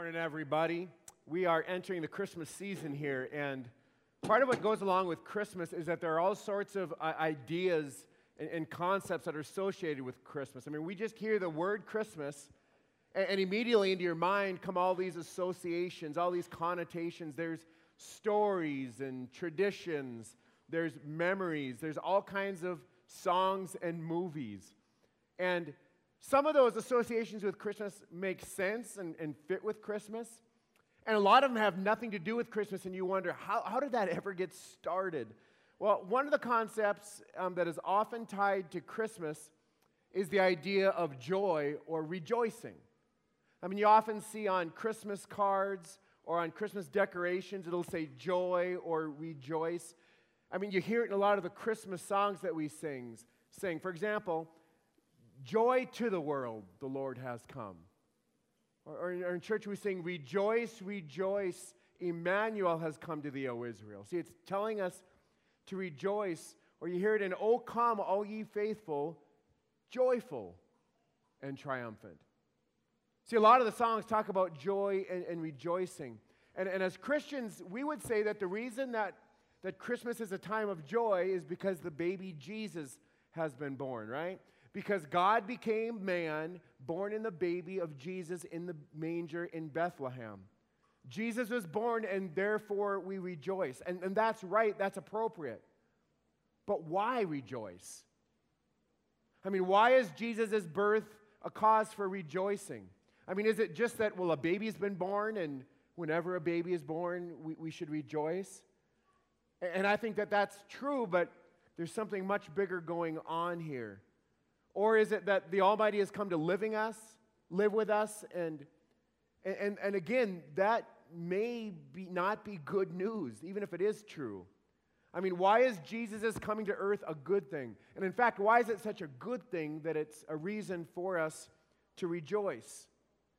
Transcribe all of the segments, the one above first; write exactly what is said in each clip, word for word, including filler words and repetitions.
Morning, everybody. We are entering the Christmas season here, and part of what goes along with Christmas is that there are all sorts of uh, ideas and, and concepts that are associated with Christmas. I mean, we just hear the word Christmas, and, and immediately into your mind come all these associations, all these connotations. There's stories and traditions, there's memories, there's all kinds of songs and movies. And some of those associations with Christmas make sense and, and fit with Christmas. And a lot of them have nothing to do with Christmas, and you wonder, how, how did that ever get started? Well, one of the concepts um, that is often tied to Christmas is the idea of joy or rejoicing. I mean, you often see on Christmas cards or on Christmas decorations, it'll say joy or rejoice. I mean, you hear it in a lot of the Christmas songs that we sing. sing. For example, joy to the world, the Lord has come. Or, or, in, or in church we sing, rejoice, rejoice, Emmanuel has come to thee, O Israel. See, it's telling us to rejoice. Or you hear it in, O come, all ye faithful, joyful and triumphant. See, a lot of the songs talk about joy and, and rejoicing. And, and as Christians, we would say that the reason that, that Christmas is a time of joy is because the baby Jesus has been born, right? Because God became man, born in the baby of Jesus in the manger in Bethlehem. Jesus was born, and therefore we rejoice. And, and that's right, that's appropriate. But why rejoice? I mean, why is Jesus' birth a cause for rejoicing? I mean, is it just that, well, a baby's been born, and whenever a baby is born, we, we should rejoice? And I think that that's true, but there's something much bigger going on here. Or is it that the Almighty has come to living us, live with us, and, and, and again, that may be not be good news, even if it is true. I mean, why is Jesus' coming to earth a good thing? And in fact, why is it such a good thing that it's a reason for us to rejoice?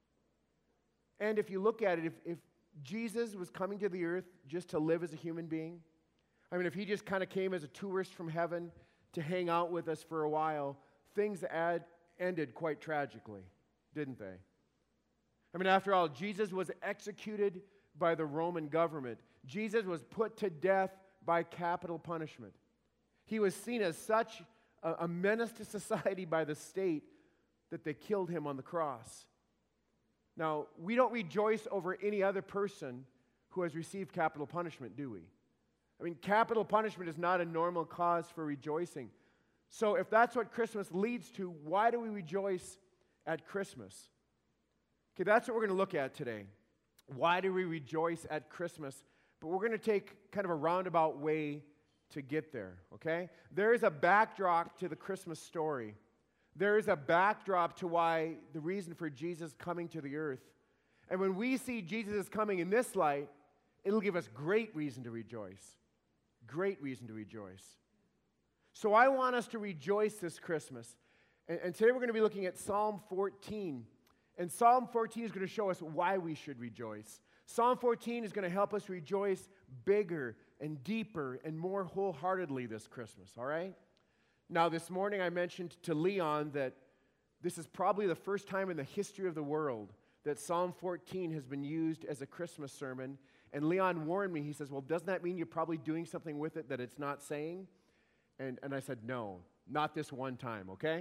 And if you look at it, if, if Jesus was coming to the earth just to live as a human being, I mean, if he just kind of came as a tourist from heaven to hang out with us for a while, things ad, ended quite tragically, didn't they? I mean, after all, Jesus was executed by the Roman government. Jesus was put to death by capital punishment. He was seen as such a, a menace to society by the state that they killed him on the cross. Now, we don't rejoice over any other person who has received capital punishment, do we? I mean, capital punishment is not a normal cause for rejoicing. So if that's what Christmas leads to, why do we rejoice at Christmas? Okay, that's what we're going to look at today. Why do we rejoice at Christmas? But we're going to take kind of a roundabout way to get there, okay? There is a backdrop to the Christmas story. There is a backdrop to why the reason for Jesus coming to the earth. And when we see Jesus coming in this light, it'll give us great reason to rejoice. Great reason to rejoice. So I want us to rejoice this Christmas. And, and today we're going to be looking at Psalm fourteen. And Psalm fourteen is going to show us why we should rejoice. Psalm fourteen is going to help us rejoice bigger and deeper and more wholeheartedly this Christmas, all right? Now, this morning I mentioned to Leon that this is probably the first time in the history of the world that Psalm fourteen has been used as a Christmas sermon. And Leon warned me. He says, well, doesn't that mean you're probably doing something with it that it's not saying? And, and I said, no, not this one time, okay?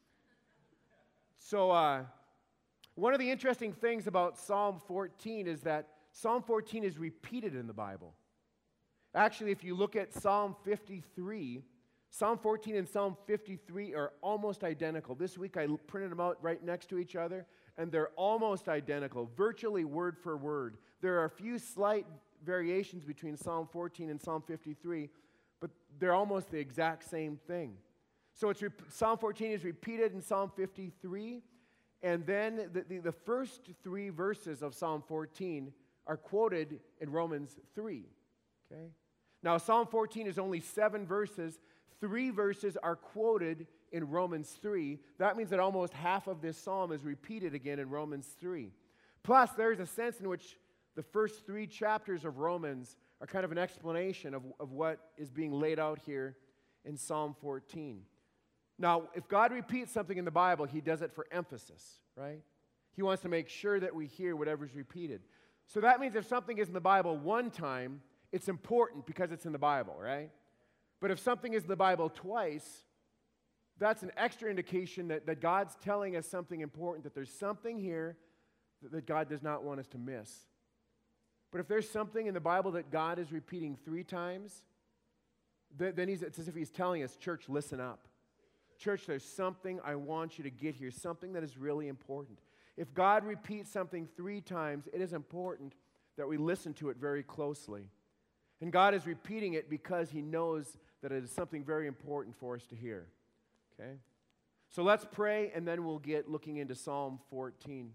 So uh, one of the interesting things about Psalm fourteen is that Psalm fourteen is repeated in the Bible. Actually, if you look at Psalm fifty-three, Psalm fourteen and Psalm fifty-three are almost identical. This week I printed them out right next to each other, and they're almost identical, virtually word for word. There are a few slight variations between Psalm fourteen and Psalm fifty-three, but they're almost the exact same thing. So it's Psalm fourteen is repeated in Psalm fifty-three, and then the, the, the first three verses of Psalm fourteen are quoted in Romans three. Okay? Now, Psalm fourteen is only seven verses. Three verses are quoted in Romans three. That means that almost half of this psalm is repeated again in Romans three. Plus, there's a sense in which the first three chapters of Romans are kind of an explanation of, of what is being laid out here in Psalm fourteen. Now, if God repeats something in the Bible, he does it for emphasis, right? He wants to make sure that we hear whatever's repeated. So that means if something is in the Bible one time, it's important because it's in the Bible, right? But if something is in the Bible twice, that's an extra indication that, that God's telling us something important, that there's something here that, that God does not want us to miss. But if there's something in the Bible that God is repeating three times, th- then he's, it's as if he's telling us, church, listen up. Church, there's something I want you to get here, something that is really important. If God repeats something three times, it is important that we listen to it very closely. And God is repeating it because he knows that it is something very important for us to hear. Okay? So let's pray, and then we'll get looking into Psalm fourteen.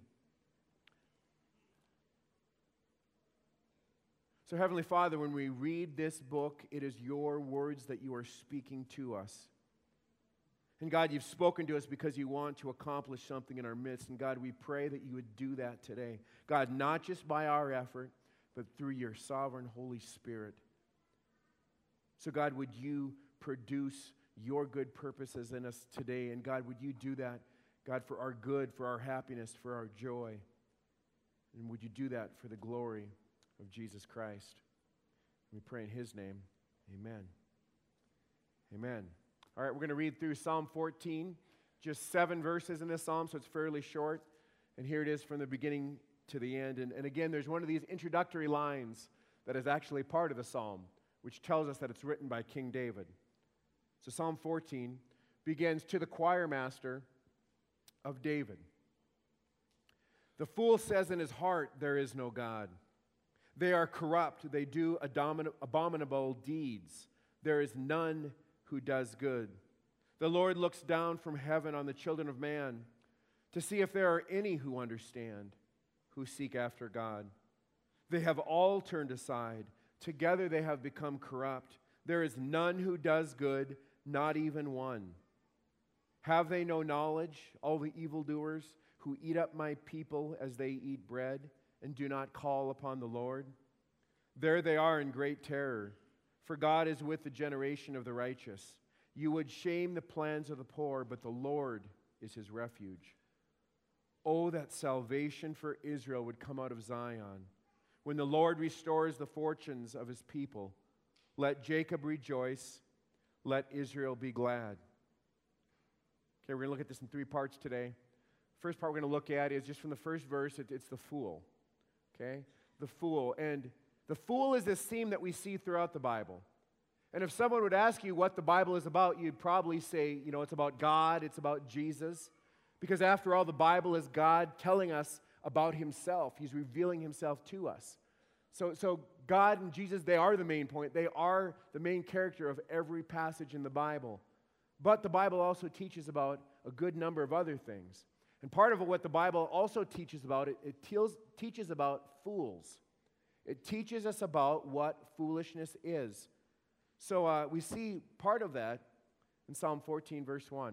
So Heavenly Father, when we read this book, it is your words that you are speaking to us. And God, you've spoken to us because you want to accomplish something in our midst. And God, we pray that you would do that today. God, not just by our effort, but through your sovereign Holy Spirit. So God, would you produce your good purposes in us today? And God, would you do that, God, for our good, for our happiness, for our joy? And would you do that for the glory of Jesus Christ? We pray in his name. Amen. Amen. All right, we're going to read through Psalm fourteen, just seven verses in this psalm, so it's fairly short. And here it is from the beginning to the end. And, and again, there's one of these introductory lines that is actually part of the psalm, which tells us that it's written by King David. So Psalm fourteen begins, "To the choir master of David. The fool says in his heart, there is no God. They are corrupt, they do abominable deeds. There is none who does good. The Lord looks down from heaven on the children of man to see if there are any who understand, who seek after God. They have all turned aside. Together they have become corrupt. There is none who does good, not even one. Have they no knowledge, all the evildoers who eat up my people as they eat bread and do not call upon the Lord? There they are in great terror. For God is with the generation of the righteous. You would shame the plans of the poor, but the Lord is his refuge. Oh, that salvation for Israel would come out of Zion. When the Lord restores the fortunes of his people, let Jacob rejoice, let Israel be glad." Okay, we're going to look at this in three parts today. First part we're going to look at is just from the first verse, it, it's the fool. Okay? The fool. And the fool is this theme that we see throughout the Bible. And if someone would ask you what the Bible is about, you'd probably say, you know, it's about God, it's about Jesus. Because after all, the Bible is God telling us about himself. He's revealing himself to us. So, so God and Jesus, they are the main point. They are the main character of every passage in the Bible. But the Bible also teaches about a good number of other things. And part of what the Bible also teaches about, it, it teals, teaches about fools. It teaches us about what foolishness is. So uh, we see part of that in Psalm fourteen, verse one.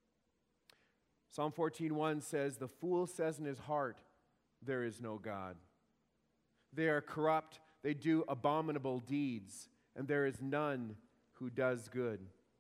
Psalm fourteen, one says, "The fool says in his heart, there is no God. They are corrupt, they do abominable deeds, and there is none who does good."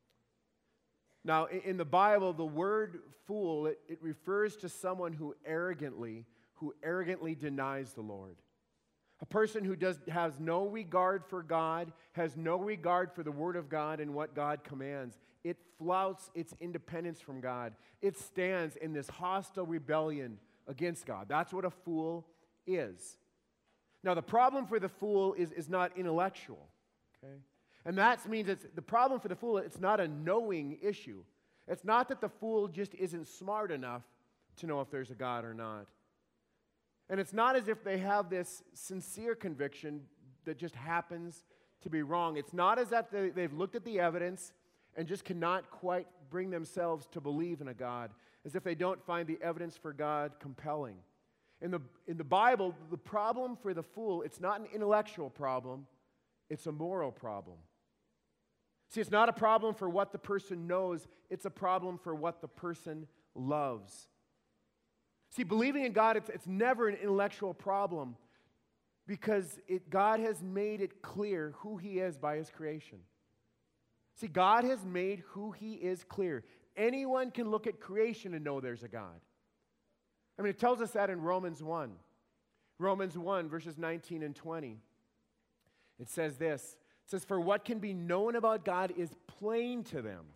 Now, in the Bible, the word fool, it, it refers to someone who arrogantly, who arrogantly denies the Lord. A person who does, has no regard for God, has no regard for the Word of God and what God commands. It flouts its independence from God. It stands in this hostile rebellion against God. That's what a fool is. Now, the problem for the fool is, is not intellectual, okay? And that means it's, the problem for the fool, it's not a knowing issue. It's not that the fool just isn't smart enough to know if there's a God or not. And it's not as if they have this sincere conviction that just happens to be wrong. It's not as if they, they've looked at the evidence and just cannot quite bring themselves to believe in a God, as if they don't find the evidence for God compelling. In the, in the Bible, the problem for the fool, it's not an intellectual problem, it's a moral problem. See, it's not a problem for what the person knows, it's a problem for what the person loves. See, believing in God, it's, it's never an intellectual problem because it, God has made it clear who he is by his creation. See, God has made who he is clear. Anyone can look at creation and know there's a God. I mean, it tells us that in Romans one. Romans one, verses nineteen and twenty. It says this. It says, for what can be known about God is plain to them.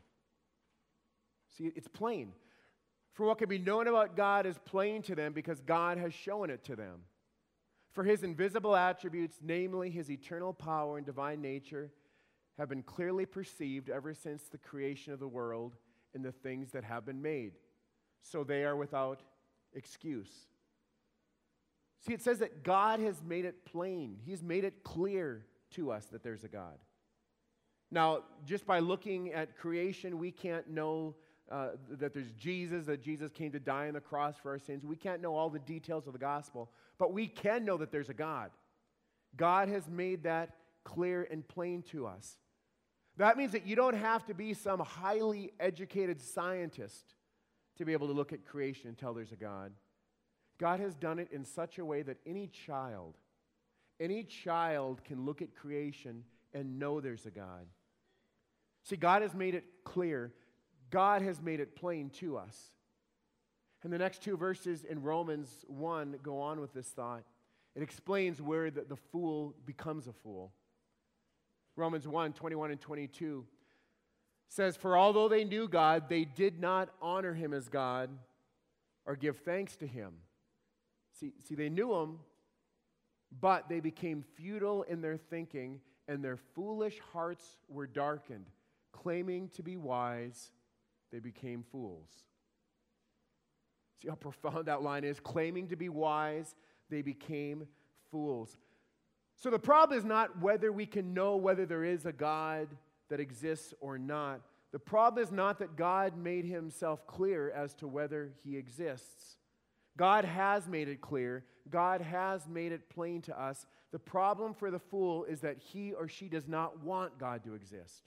See, it's plain. For what can be known about God is plain to them because God has shown it to them. For his invisible attributes, namely his eternal power and divine nature, have been clearly perceived ever since the creation of the world and the things that have been made. So they are without excuse. See, it says that God has made it plain. He's made it clear to us that there's a God. Now, just by looking at creation, we can't know uh, that there's Jesus, that Jesus came to die on the cross for our sins. We can't know all the details of the gospel, but we can know that there's a God. God has made that clear and plain to us. That means that you don't have to be some highly educated scientist to be able to look at creation and tell there's a God. God has done it in such a way that any child, any child can look at creation and know there's a God. See, God has made it clear. God has made it plain to us. And the next two verses in Romans one go on with this thought. It explains where the, the fool becomes a fool. Romans one, twenty-one and twenty-two says, for although they knew God, they did not honor him as God or give thanks to him. See, see, they knew him, but they became futile in their thinking, and their foolish hearts were darkened. Claiming to be wise, they became fools. See how profound that line is? Claiming to be wise, they became fools. So the problem is not whether we can know whether there is a God that exists or not. The problem is not that God made himself clear as to whether he exists. God has made it clear. God has made it plain to us. The problem for the fool is that he or she does not want God to exist.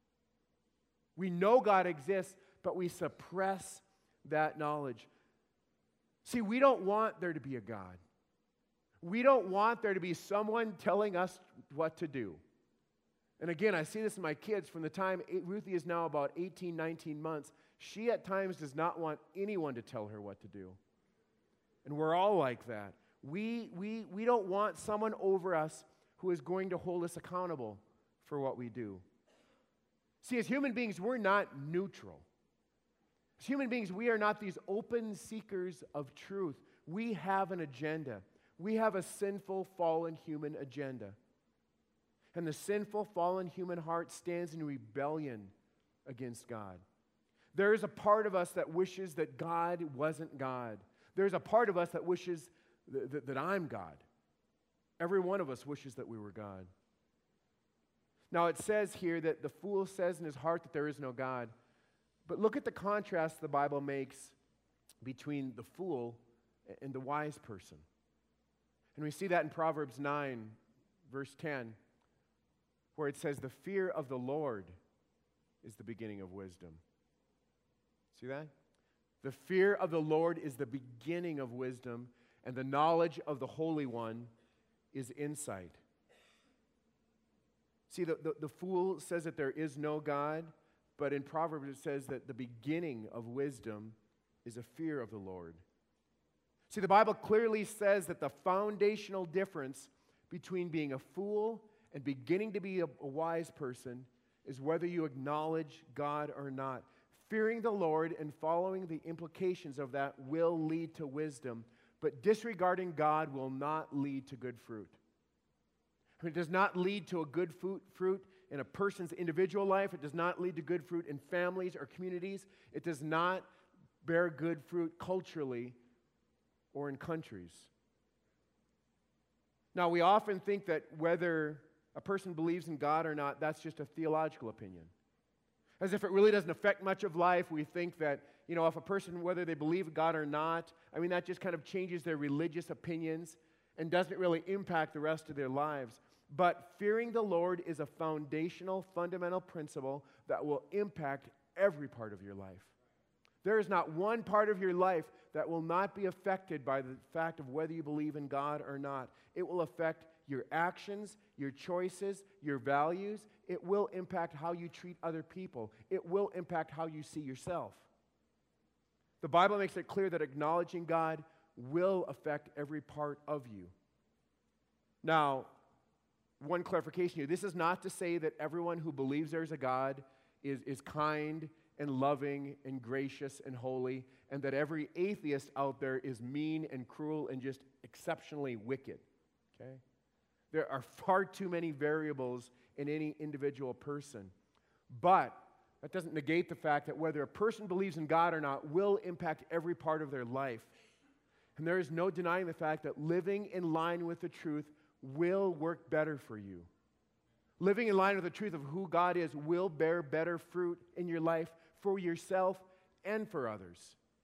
We know God exists, but we suppress that knowledge. See, we don't want there to be a God. We don't want there to be someone telling us what to do. And again, I see this in my kids from the time Ruthie is now about eighteen, nineteen months. She at times does not want anyone to tell her what to do. And we're all like that. We, we, we don't want someone over us who is going to hold us accountable for what we do. See, as human beings, we're not neutral. As human beings, we are not these open seekers of truth. We have an agenda. We have a sinful, fallen human agenda. And the sinful, fallen human heart stands in rebellion against God. There is a part of us that wishes that God wasn't God. There's a part of us that wishes th- th- that I'm God. Every one of us wishes that we were God. Now it says here that the fool says in his heart that there is no God. But look at the contrast the Bible makes between the fool and the wise person. And we see that in Proverbs nine, verse ten, where it says, the fear of the Lord is the beginning of wisdom. See that? The fear of the Lord is the beginning of wisdom, and the knowledge of the Holy One is insight. See, the, the, the fool says that there is no God, but in Proverbs it says that the beginning of wisdom is a fear of the Lord. See, the Bible clearly says that the foundational difference between being a fool and beginning to be a, a wise person is whether you acknowledge God or not. Fearing the Lord and following the implications of that will lead to wisdom, but disregarding God will not lead to good fruit. It does not lead to a good fruit, fruit in a person's individual life. It does not lead to good fruit in families or communities. It does not bear good fruit culturally or in countries. Now, we often think that whether a person believes in God or not, that's just a theological opinion. As if it really doesn't affect much of life, we think that, you know, if a person, whether they believe in God or not, I mean, that just kind of changes their religious opinions and doesn't really impact the rest of their lives. But fearing the Lord is a foundational, fundamental principle that will impact every part of your life. There is not one part of your life that will not be affected by the fact of whether you believe in God or not. It will affect your actions, your choices, your values. It will impact how you treat other people. It will impact how you see yourself. The Bible makes it clear that acknowledging God will affect every part of you. Now, one clarification here. This is not to say that everyone who believes there's a God is, is kind and loving and gracious and holy, and that every atheist out there is mean and cruel and just exceptionally wicked. Okay? There are far too many variables in any individual person. But that doesn't negate the fact that whether a person believes in God or not will impact every part of their life. And there is no denying the fact that living in line with the truth will work better for you. Living in line with the truth of who God is will bear better fruit in your life for yourself and for others.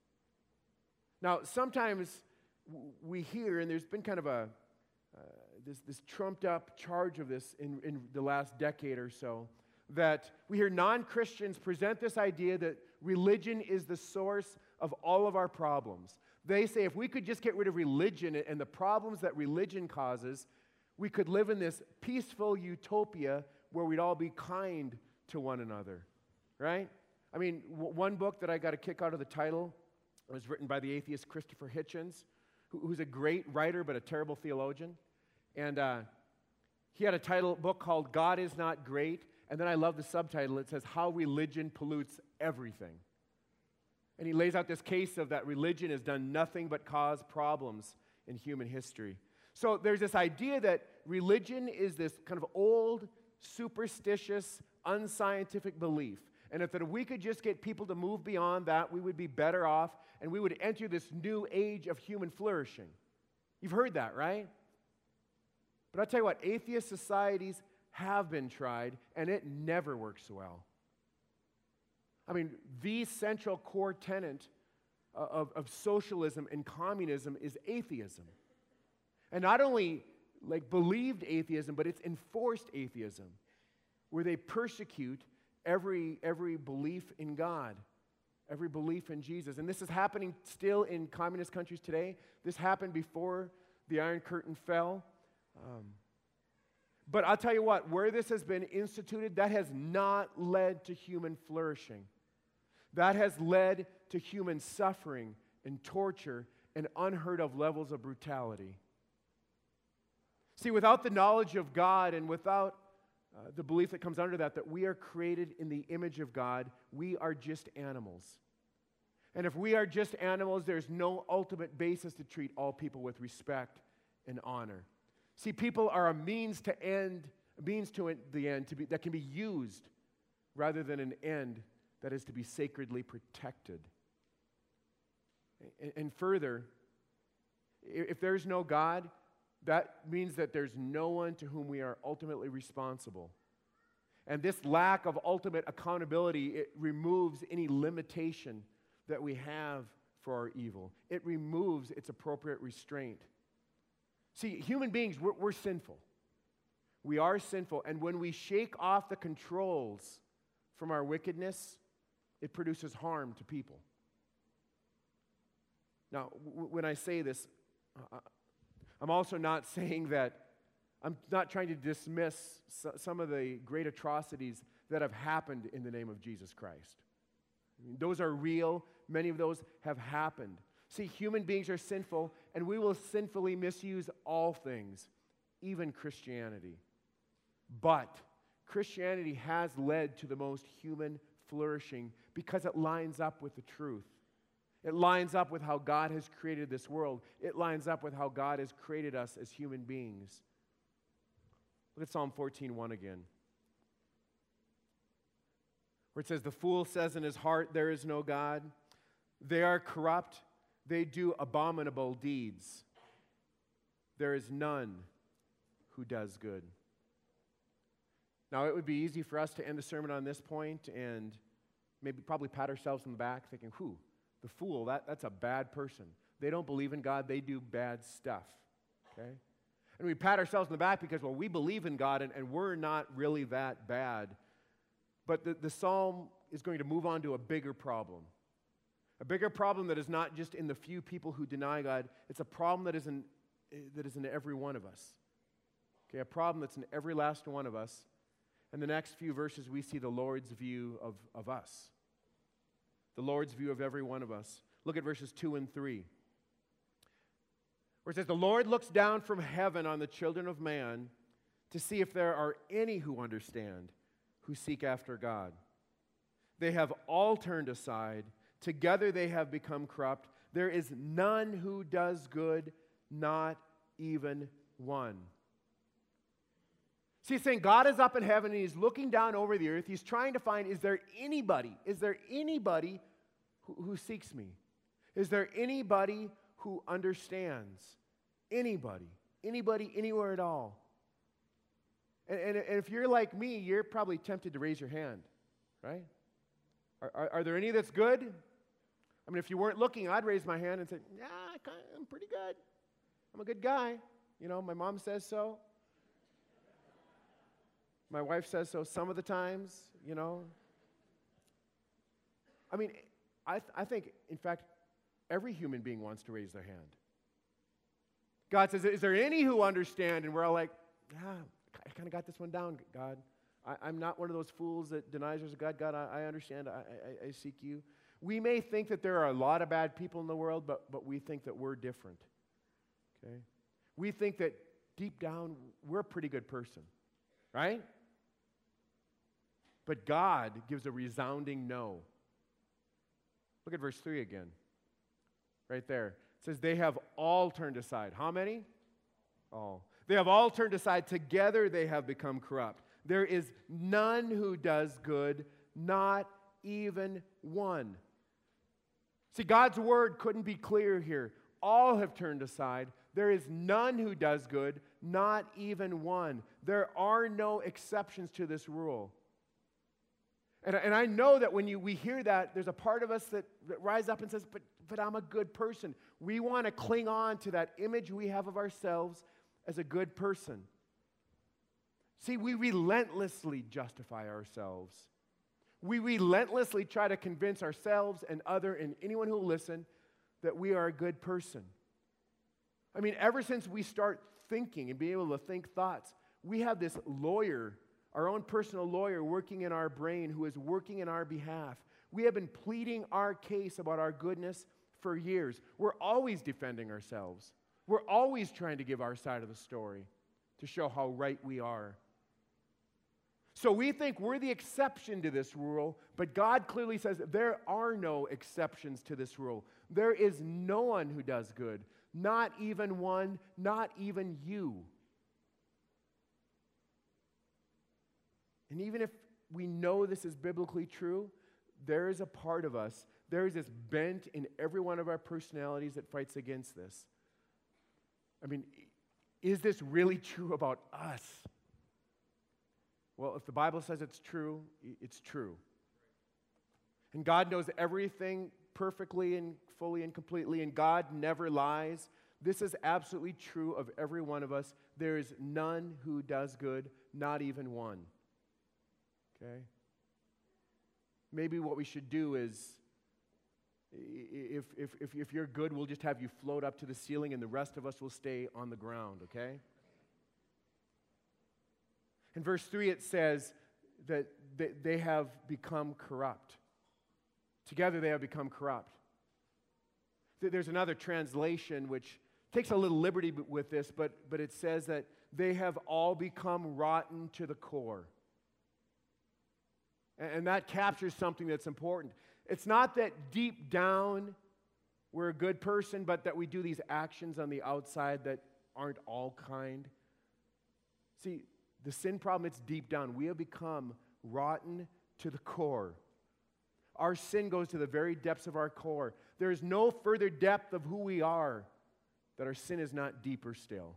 Now, sometimes we hear, and there's been kind of a uh, this, this trumped up charge of this in, in the last decade or so, that we hear non-Christians present this idea that religion is the source of all of our problems. They say if we could just get rid of religion and the problems that religion causes, we could live in this peaceful utopia where we'd all be kind to one another, right? I mean, w- one book that I got a kick out of the title was written by the atheist Christopher Hitchens, who, who's a great writer but a terrible theologian. And uh, he had a title book called God is Not Great. And then I love the subtitle. It says, How Religion Pollutes Everything. And he lays out this case of that religion has done nothing but cause problems in human history. So there's this idea that religion is this kind of old, superstitious, unscientific belief. And if that if we could just get people to move beyond that, we would be better off, and we would enter this new age of human flourishing. You've heard that, right? But I'll tell you what, atheist societies have been tried, and it never works well. I mean, the central core tenet of, of socialism and communism is atheism. And not only like believed atheism, but it's enforced atheism, where they persecute every, every belief in God, every belief in Jesus. And this is happening still in communist countries today. This happened before the Iron Curtain fell. Um, but I'll tell you what, where this has been instituted, that has not led to human flourishing. That has led to human suffering and torture and unheard of levels of brutality. See, without the knowledge of God and without uh, the belief that comes under that, that we are created in the image of God, we are just animals. And if we are just animals, there's no ultimate basis to treat all people with respect and honor. See, people are a means to end, a means to the end to be, that can be used rather than an end that is to be sacredly protected. And, and further, if there's no God, that means that there's no one to whom we are ultimately responsible. And this lack of ultimate accountability, it removes any limitation that we have for our evil. It removes its appropriate restraint. See, human beings, we're, we're sinful. We are sinful. And when we shake off the controls from our wickedness, it produces harm to people. Now, w- when I say this, uh, I'm also not saying that, I'm not trying to dismiss so, some of the great atrocities that have happened in the name of Jesus Christ. I mean, those are real. Many of those have happened. See, human beings are sinful, and we will sinfully misuse all things, even Christianity. But Christianity has led to the most human flourishing because it lines up with the truth. It lines up with how God has created this world. It lines up with how God has created us as human beings. Look at Psalm fourteen one again, where it says, The fool says in his heart, there is no God. They are corrupt. They do abominable deeds. There is none who does good. Now, it would be easy for us to end the sermon on this point and maybe probably pat ourselves on the back thinking, whew, the fool, that, that's a bad person. They don't believe in God. They do bad stuff, okay? And we pat ourselves on the back because, well, we believe in God, and, and we're not really that bad. But the, the psalm is going to move on to a bigger problem. A bigger problem that is not just in the few people who deny God. It's a problem that is in, that is in every one of us. Okay, a problem that's in every last one of us. In the next few verses, we see the Lord's view of, of us. The Lord's view of every one of us. Look at verses two and three. Where it says, the Lord looks down from heaven on the children of man to see if there are any who understand, who seek after God. They have all turned aside. Together they have become corrupt. There is none who does good, not even one. See, he's saying God is up in heaven and he's looking down over the earth. He's trying to find, is there anybody, is there anybody who, who seeks me? Is there anybody who understands? Anybody. Anybody, anywhere at all. And, and, and if you're like me, you're probably tempted to raise your hand, right? Are, are, are there any that's good? I mean, if you weren't looking, I'd raise my hand and say, yeah, I'm pretty good. I'm a good guy. You know, my mom says so. My wife says so some of the times, you know. I mean, I, th- I think, in fact, every human being wants to raise their hand. God says, is there any who understand? And we're all like, yeah, I kind of got this one down, God. I, I'm not one of those fools that denies there's a God. God, I, I understand. I, I, I seek you. We may think that there are a lot of bad people in the world, but, but we think that we're different. Okay? We think that deep down, we're a pretty good person, right? But God gives a resounding no. Look at verse three again. Right there. It says, they have all turned aside. How many? All. They have all turned aside. Together they have become corrupt. There is none who does good, not even one. See, God's word couldn't be clearer here. All have turned aside. There is none who does good, not even one. There are no exceptions to this rule. And, and I know that when you, we hear that, there's a part of us that, that rise up and says, but, but I'm a good person. We want to cling on to that image we have of ourselves as a good person. See, we relentlessly justify ourselves. We relentlessly try to convince ourselves and other and anyone who will listen that we are a good person. I mean, ever since we start thinking and being able to think thoughts, we have this lawyer, our own personal lawyer working in our brain who is working in our behalf. We have been pleading our case about our goodness for years. We're always defending ourselves. We're always trying to give our side of the story to show how right we are. So we think we're the exception to this rule, but God clearly says there are no exceptions to this rule. There is no one who does good, not even one, not even you. And even if we know this is biblically true, there is a part of us, there is this bent in every one of our personalities that fights against this. I mean, is this really true about us? Well, if the Bible says it's true, it's true. And God knows everything perfectly and fully and completely, and God never lies. This is absolutely true of every one of us. There is none who does good, not even one. Okay? Maybe what we should do is, if, if, if, if you're good, we'll just have you float up to the ceiling and the rest of us will stay on the ground, okay? In verse three, it says that they have become corrupt. Together they have become corrupt. There's another translation which takes a little liberty with this, but, but it says that they have all become rotten to the core. And that captures something that's important. It's not that deep down we're a good person, but that we do these actions on the outside that aren't all kind. See, the sin problem, it's deep down. We have become rotten to the core. Our sin goes to the very depths of our core. There is no further depth of who we are that our sin is not deeper still.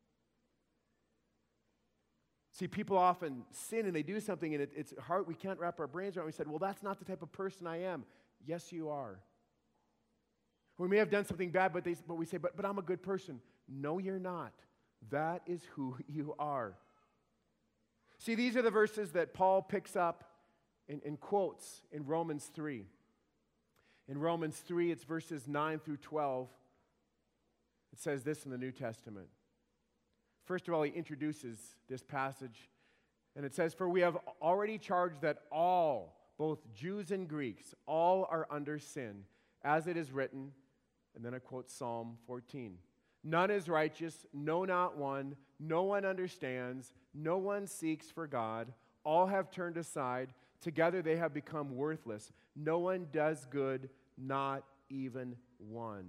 See, people often sin and they do something and it, it's hard, we can't wrap our brains around it. We said, well, that's not the type of person I am. Yes, you are. We may have done something bad, but, they, but we say, but, but I'm a good person. No, you're not. That is who you are. See, these are the verses that Paul picks up and, and quotes in Romans three. In Romans three, it's verses nine through twelve. It says this in the New Testament. First of all, he introduces this passage, and it says, for we have already charged that all, both Jews and Greeks, all are under sin, as it is written, and then I quote Psalm fourteen. None is righteous, no, not one. No one understands. No one seeks for God. All have turned aside. Together they have become worthless. No one does good, not even one.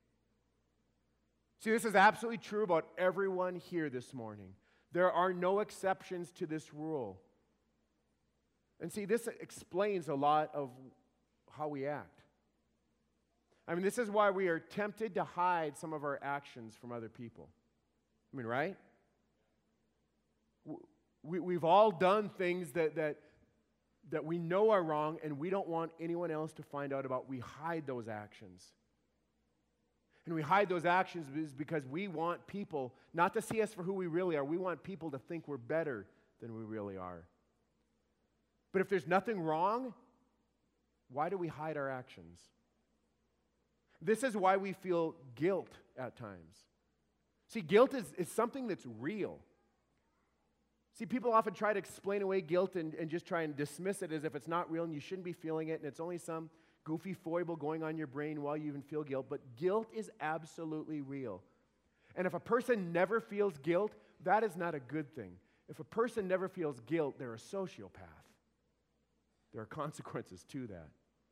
See, this is absolutely true about everyone here this morning. There are no exceptions to this rule. And see, this explains a lot of how we act. I mean, this is why we are tempted to hide some of our actions from other people. I mean, right? We, we've all done things that, that, that we know are wrong, and we don't want anyone else to find out about. We hide those actions. And we hide those actions because we want people not to see us for who we really are. We want people to think we're better than we really are. But if there's nothing wrong, why do we hide our actions? This is why we feel guilt at times. See, guilt is, is something that's real. See, people often try to explain away guilt and, and just try and dismiss it as if it's not real and you shouldn't be feeling it and it's only some goofy foible going on in your brain while you even feel guilt. But guilt is absolutely real. And if a person never feels guilt, that is not a good thing. If a person never feels guilt, they're a sociopath. There are consequences to that.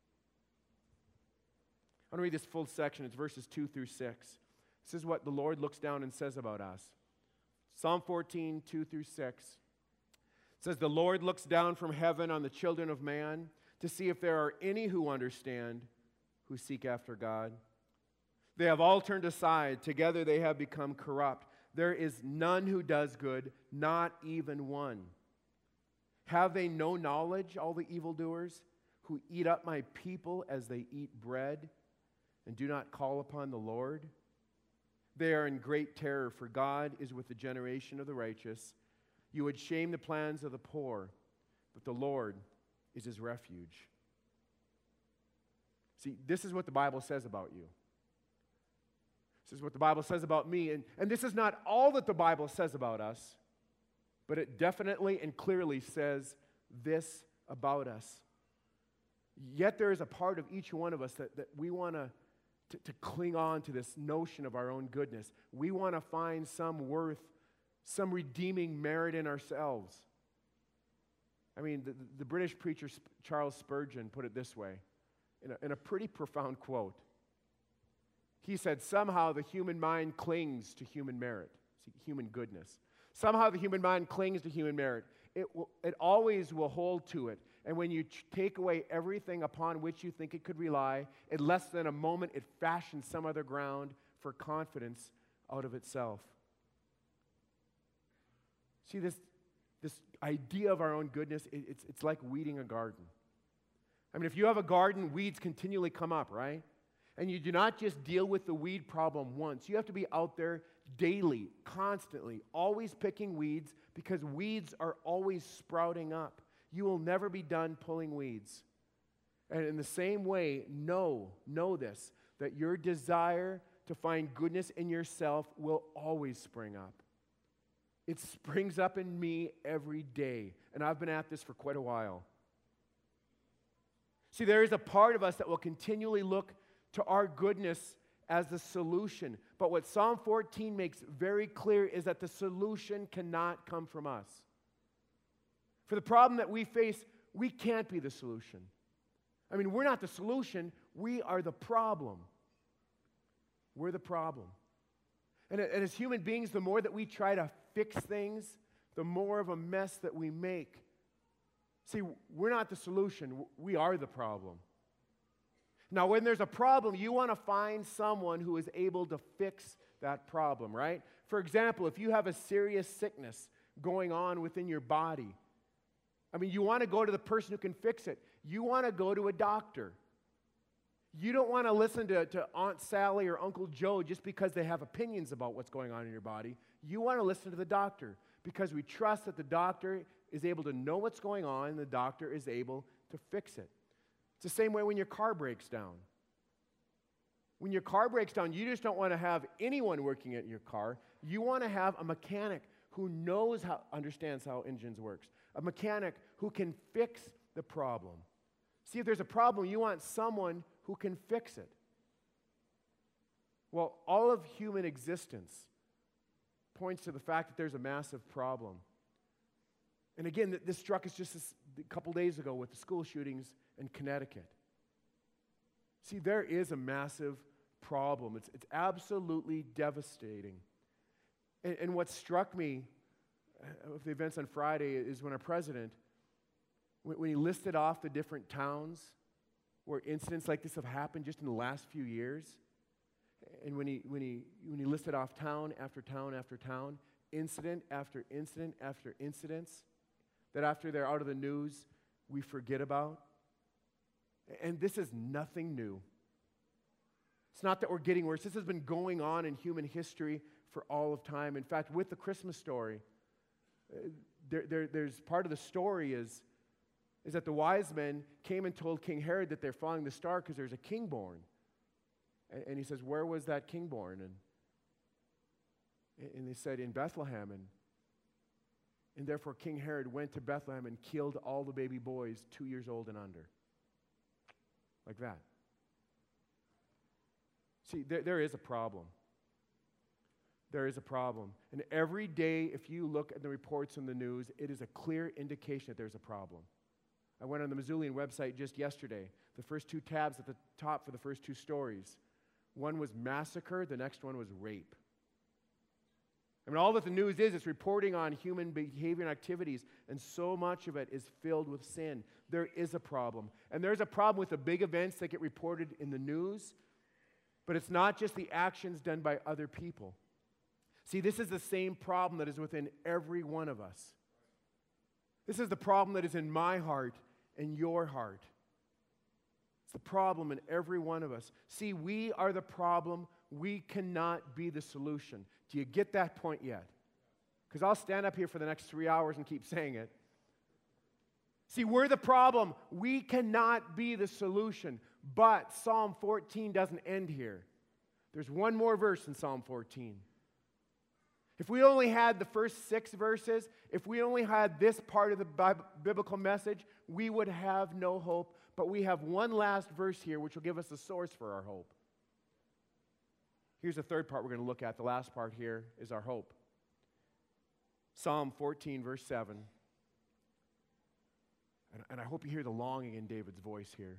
I want to read this full section. It's verses two through six. This is what the Lord looks down and says about us. Psalm fourteen, two through six. It says, "The Lord looks down from heaven on the children of man to see if there are any who understand, who seek after God. They have all turned aside. Together they have become corrupt. There is none who does good, not even one. Have they no knowledge, all the evildoers, who eat up my people as they eat bread and do not call upon the Lord? They are in great terror, for God is with the generation of the righteous. You would shame the plans of the poor, but the Lord is his refuge." See, this is what the Bible says about you. This is what the Bible says about me. And, and this is not all that the Bible says about us, but it definitely and clearly says this about us. Yet there is a part of each one of us that, that we want to To, to cling on to this notion of our own goodness. We want to find some worth, some redeeming merit in ourselves. I mean, the, the British preacher Charles Spurgeon put it this way, in a, in a pretty profound quote. He said, "Somehow the human mind clings to human merit, human goodness. Somehow the human mind clings to human merit. It, will, it always will hold to it. And when you ch- take away everything upon which you think it could rely, in less than a moment it fashions some other ground for confidence out of itself." See, this, this idea of our own goodness, it, it's, it's like weeding a garden. I mean, if you have a garden, weeds continually come up, right? And you do not just deal with the weed problem once. You have to be out there daily, constantly, always picking weeds, because weeds are always sprouting up. You will never be done pulling weeds. And in the same way, know, know this, that your desire to find goodness in yourself will always spring up. It springs up in me every day, and I've been at this for quite a while. See, there is a part of us that will continually look to our goodness as the solution. But what Psalm fourteen makes very clear is that the solution cannot come from us. For the problem that we face, we can't be the solution. I mean, we're not the solution, we are the problem. We're the problem. And, and as human beings, the more that we try to fix things, the more of a mess that we make. See, we're not the solution, we are the problem. Now, when there's a problem, you want to find someone who is able to fix that problem, right? For example, if you have a serious sickness going on within your body, I mean, you want to go to the person who can fix it. You want to go to a doctor. You don't want to listen to, to Aunt Sally or Uncle Joe just because they have opinions about what's going on in your body. You want to listen to the doctor because we trust that the doctor is able to know what's going on and the doctor is able to fix it. It's the same way when your car breaks down. When your car breaks down, you just don't want to have anyone working at your car. You want to have a mechanic who knows how, understands how engines works. A mechanic who can fix the problem. See, if there's a problem, you want someone who can fix it. Well, all of human existence points to the fact that there's a massive problem. And again, this struck us just this, a couple days ago with the school shootings in Connecticut. See, there is a massive problem. It's, it's absolutely devastating. And, and what struck me with the events on Friday is when our president, when, when he listed off the different towns where incidents like this have happened just in the last few years, and when he, when he, when he listed off town after town after town, incident after incident after incidents, that after they're out of the news, we forget about. And this is nothing new. It's not that we're getting worse. This has been going on in human history for all of time. In fact, with the Christmas story, uh, there, there, there's part of the story is, is that the wise men came and told King Herod that they're following the star because there's a king born. And, and he says, where was that king born? And, and they said, in Bethlehem. And, and therefore King Herod went to Bethlehem and killed all the baby boys two years old and under. Like that. See, there, there is a problem. There is a problem. And every day, if you look at the reports in the news, it is a clear indication that there's a problem. I went on the Missoulian website just yesterday. The first two tabs at the top for the first two stories. One was massacre, the next one was rape. I mean, all that the news is, it's reporting on human behavior and activities, and so much of it is filled with sin. There is a problem. And there's a problem with the big events that get reported in the news, but it's not just the actions done by other people. See, this is the same problem that is within every one of us. This is the problem that is in my heart and your heart. It's the problem in every one of us. See, we are the problem. We cannot be the solution. Do you get that point yet? Because I'll stand up here for the next three hours and keep saying it. See, we're the problem. We cannot be the solution. But Psalm fourteen doesn't end here. There's one more verse in Psalm fourteen. If we only had the first six verses, if we only had this part of the Bible, biblical message, we would have no hope. But we have one last verse here which will give us the source for our hope. Here's the third part we're going to look at. The last part here is our hope. Psalm fourteen, verse seven. And, and I hope you hear the longing in David's voice here.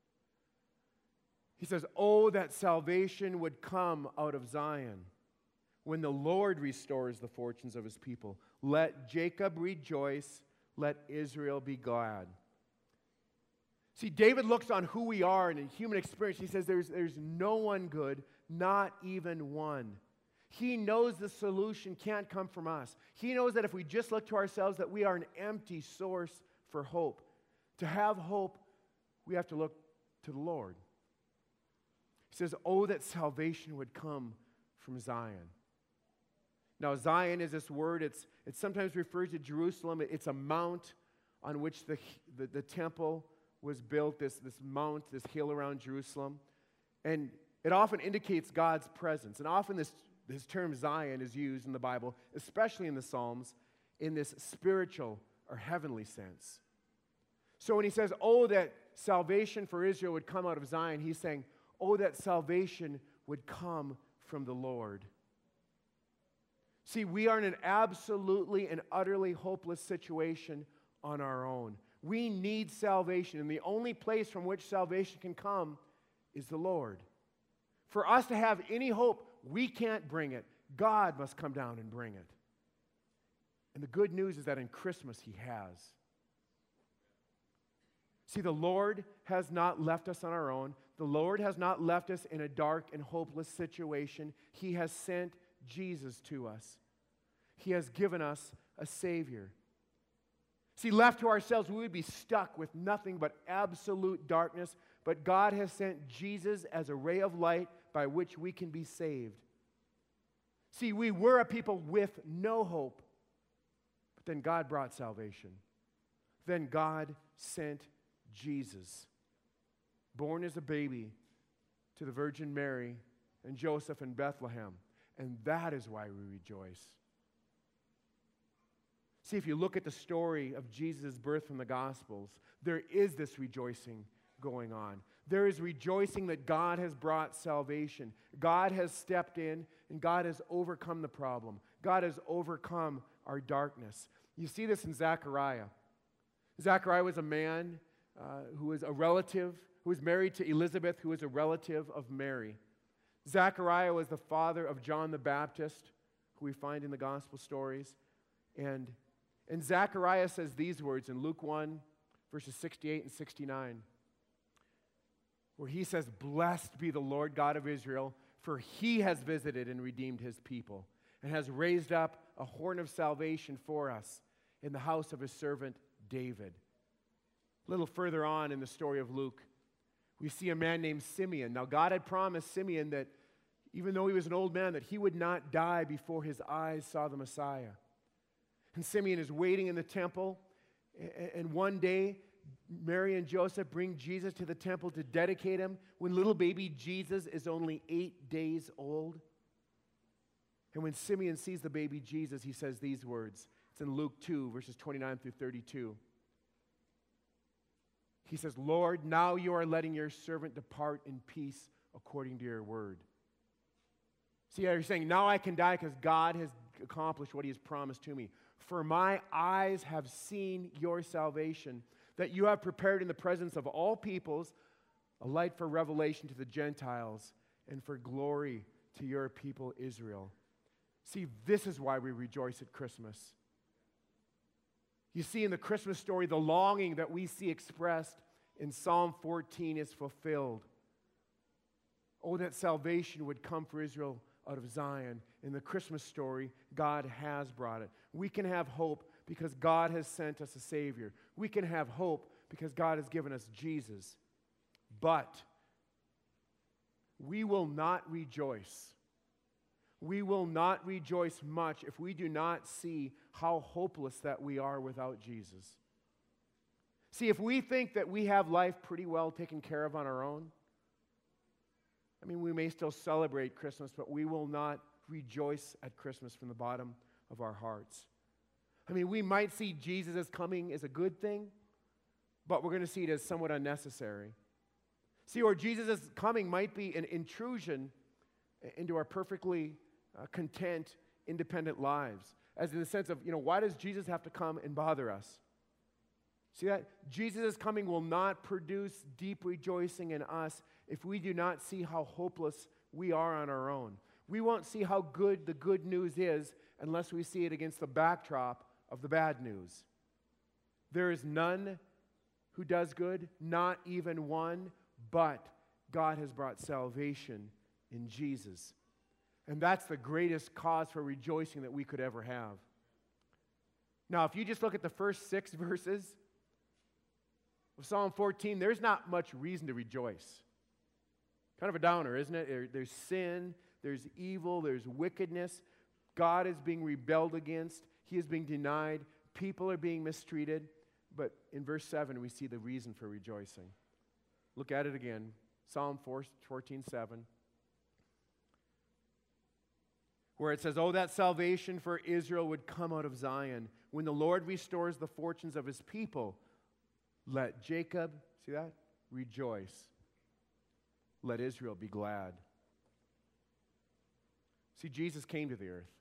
He says, "Oh, that salvation would come out of Zion when the Lord restores the fortunes of his people. Let Jacob rejoice, let Israel be glad." See, David looks on who we are and in human experience. He says there's, there's no one good, not even one. He knows the solution can't come from us. He knows that if we just look to ourselves, that we are an empty source for hope. To have hope, we have to look to the Lord. He says, "Oh, that salvation would come from Zion." Now, Zion is this word. It's, it sometimes refers to Jerusalem. It's a mount on which the, the, the temple was built, this, this mount, this hill around Jerusalem. And it often indicates God's presence. And often this, this term Zion is used in the Bible, especially in the Psalms, in this spiritual or heavenly sense. So when he says, "Oh, that salvation for Israel would come out of Zion," he's saying, "Oh, that salvation would come from the Lord." See, we are in an absolutely and utterly hopeless situation on our own. We need salvation, and the only place from which salvation can come is the Lord. For us to have any hope, we can't bring it. God must come down and bring it. And the good news is that in Christmas, He has. See, the Lord has not left us on our own. The Lord has not left us in a dark and hopeless situation. He has sent Jesus to us. He has given us a Savior. See, left to ourselves, we would be stuck with nothing but absolute darkness, but God has sent Jesus as a ray of light by which we can be saved. See, we were a people with no hope, but then God brought salvation. Then God sent Jesus, born as a baby to the Virgin Mary and Joseph in Bethlehem, and that is why we rejoice. See, if you look at the story of Jesus' birth from the Gospels, there is this rejoicing going on. There is rejoicing that God has brought salvation. God has stepped in, and God has overcome the problem. God has overcome our darkness. You see this in Zechariah. Zechariah was a man uh, who was a relative, who was married to Elizabeth, who was a relative of Mary. Zechariah was the father of John the Baptist, who we find in the gospel stories. And, and Zechariah says these words in Luke one, verses sixty-eight and sixty-nine, where he says, "Blessed be the Lord God of Israel, for he has visited and redeemed his people, and has raised up a horn of salvation for us in the house of his servant David." A little further on in the story of Luke, we see a man named Simeon. Now, God had promised Simeon that even though he was an old man, that he would not die before his eyes saw the Messiah. And Simeon is waiting in the temple, and one day, Mary and Joseph bring Jesus to the temple to dedicate him when little baby Jesus is only eight days old. And when Simeon sees the baby Jesus, he says these words. It's in Luke two, verses twenty-nine through thirty-two. He says, "Lord, now you are letting your servant depart in peace according to your word." See, you're saying, now I can die because God has accomplished what he has promised to me. "For my eyes have seen your salvation, that you have prepared in the presence of all peoples a light for revelation to the Gentiles and for glory to your people Israel." See, this is why we rejoice at Christmas. You see, in the Christmas story, the longing that we see expressed in Psalm fourteen is fulfilled. Oh, that salvation would come for Israel out of Zion. In the Christmas story, God has brought it. We can have hope because God has sent us a Savior. We can have hope because God has given us Jesus. But we will not rejoice. We will not rejoice much if we do not see how hopeless that we are without Jesus. See, if we think that we have life pretty well taken care of on our own, I mean, we may still celebrate Christmas, but we will not rejoice at Christmas from the bottom of our hearts. I mean, we might see Jesus as coming as a good thing, but we're going to see it as somewhat unnecessary. See, or Jesus' coming might be an intrusion into our perfectly uh, content, independent lives. As in the sense of, you know, why does Jesus have to come and bother us? See that? Jesus' coming will not produce deep rejoicing in us if we do not see how hopeless we are on our own. We won't see how good the good news is unless we see it against the backdrop of the bad news. There is none who does good, not even one, but God has brought salvation in Jesus. And that's the greatest cause for rejoicing that we could ever have. Now, if you just look at the first six verses of Psalm fourteen, there's not much reason to rejoice. Kind of a downer, isn't it? There, there's sin, there's evil, there's wickedness. God is being rebelled against. He is being denied. People are being mistreated. But in verse seven, we see the reason for rejoicing. Look at it again. Psalm fourteen seven. Where it says, "Oh, that salvation for Israel would come out of Zion. When the Lord restores the fortunes of his people, let Jacob," see that? "Rejoice. Let Israel be glad." See, Jesus came to the earth.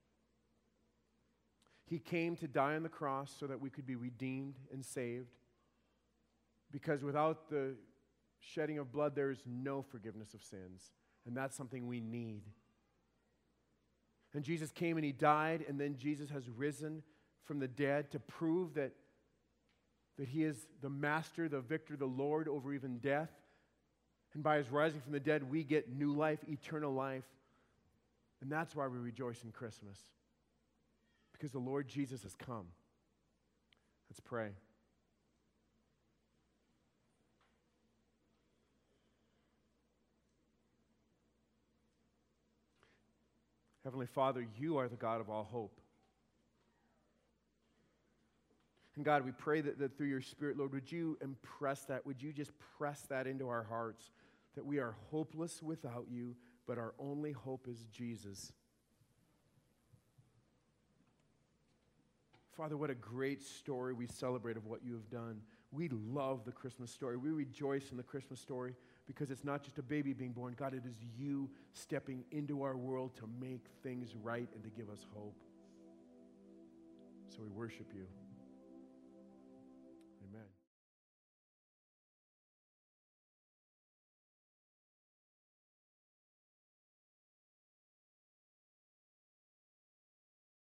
He came to die on the cross so that we could be redeemed and saved. Because without the shedding of blood, there is no forgiveness of sins. And that's something we need. And Jesus came and he died, and then Jesus has risen from the dead to prove that, that he is the master, the victor, the Lord over even death. And by his rising from the dead, we get new life, eternal life. And that's why we rejoice in Christmas. Because the Lord Jesus has come. Let's pray. Heavenly Father, you are the God of all hope. And God, we pray that, that through your Spirit, Lord, would you impress that? Would you just press that into our hearts, that we are hopeless without you, but our only hope is Jesus. Father, what a great story we celebrate of what you have done. We love the Christmas story. We rejoice in the Christmas story because it's not just a baby being born. God, it is you stepping into our world to make things right and to give us hope. So we worship you.